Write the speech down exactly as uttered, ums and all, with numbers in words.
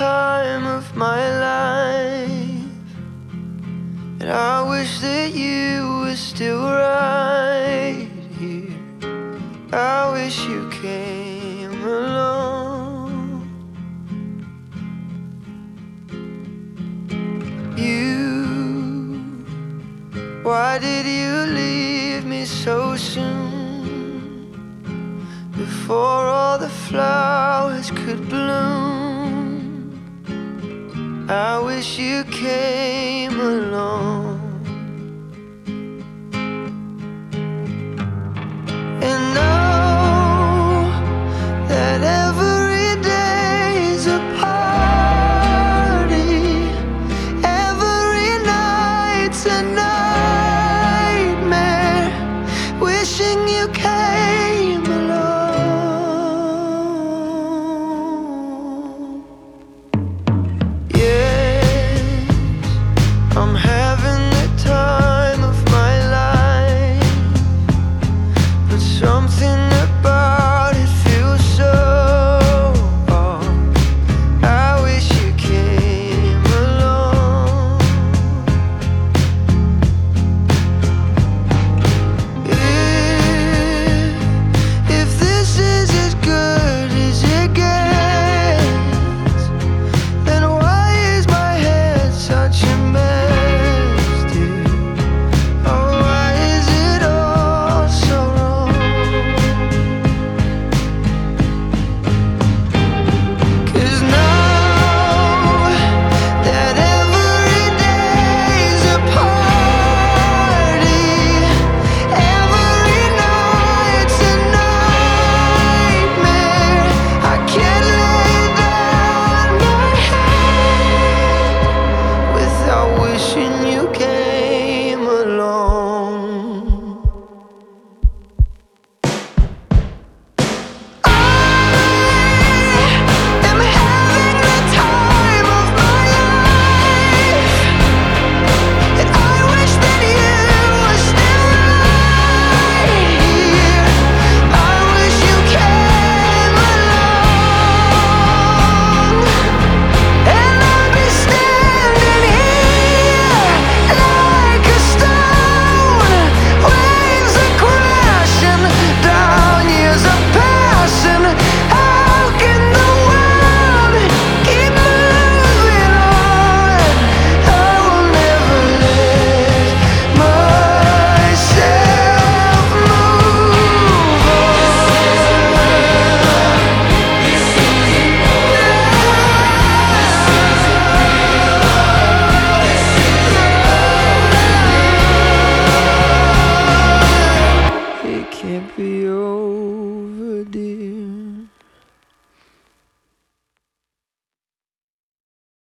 time of my life, and I wish that you were still right here. I wish you came along. You, why did you leave me so soon, before all the flowers could bloom? I wish you came